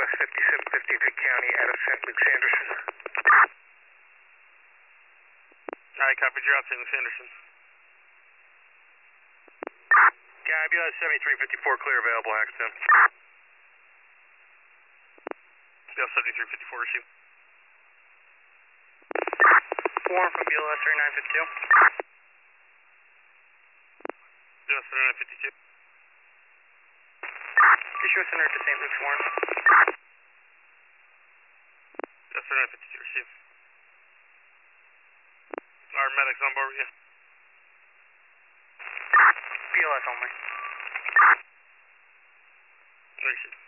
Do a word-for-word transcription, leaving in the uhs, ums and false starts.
S fifty-seven fifty-three County out of Saint Luke's Anderson. Alright, copy, you're out Saint Luke's Anderson. Yeah, ambulance seventy-three fifty-four, clear available, Haxton. Yeah, seventy-three fifty-four, receive. Warren from B L S thirty-nine fifty-two. Yeah, thirty-nine fifty-two. Issue a center to Saint Luke's, Warren. Yeah, thirty-nine fifty-two, receive. Our medics on board with you. B L S only. Receive.